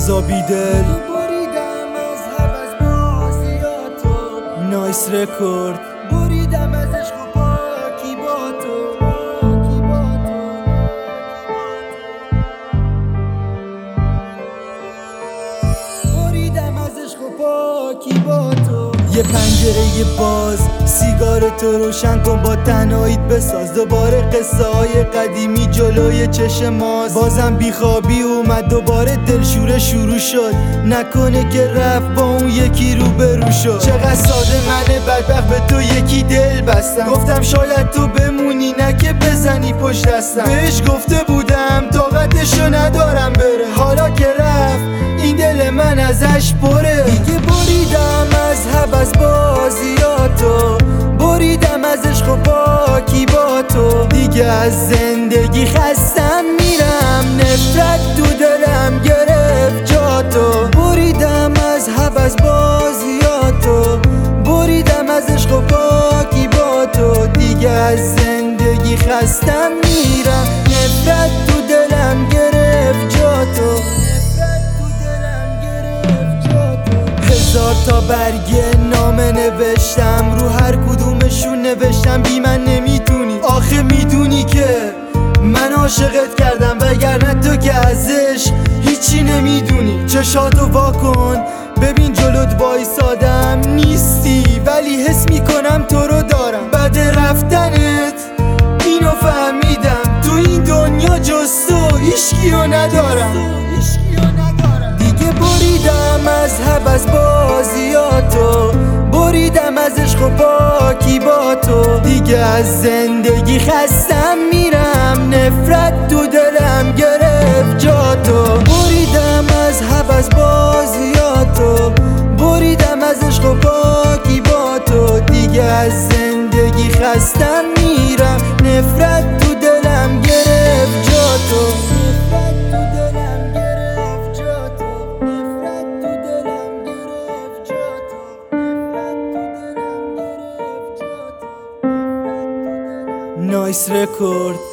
رضا بیدل بریدم از هوس بازیاتو، نایس رکورد. بریدم از عشق و پاکی با تو. بریدم از عشق و پاکی با تو. یه پنجره باز، سیگار تو روشن کن، با تنهاییت بساز دوباره قصه های قدیمی جلوی چشم ماست. بازم بیخوابی اومد دوباره دلشوره شروع شد، نکنه که رفت با اون یکی روبرو شد. چقدر ساده منه بدبخت به تو یکی دل بستم، گفتم شاید تو بمونی نه که بزنی پشت دستم. بهش گفته بودم طاقتشو ندارم بره، حالا که رفت این دل من ازش پره. دیگه بریدم از هوس بازیاتو، بریدم از عشق و پاکی با تو. دیگه از زندگی خستم میرم، نفرت تو دلم گرفت جاتو. بریدم از هوس بازیاتو، بریدم از عشق و پاکی با تو. دیگه از زندگی خستم میرم، نفرت تو دلم گرفت جاتو. هزار تا برگ نامه نوشتم، رو هر کدومشون نوشتم بی من نمیتونی. آخه میدونی که من عاشقت کردم، وگرنه تو که ازش هیچی نمیدونی. چشاتو وا کن ببین جلوت وایسادم نیستی، ولی حس میکنم تو رو دارم. بعد رفتنت اینو فهمیدم، تو این دنیا جز تو هیچکیو ندارم. دیگه بریدم از هوس بازیاتو، بریدم از عشق و پاکی با تو. دیگه از زندگی خستم میرم، نفرت تو دلم گرفت جاتو. بریدم از هوس بازیاتو، بریدم از عشق و پاکی با تو. دیگه از زندگی خستم میرم، نفرت تو دلم گرفت جاتو. نایس رکورد.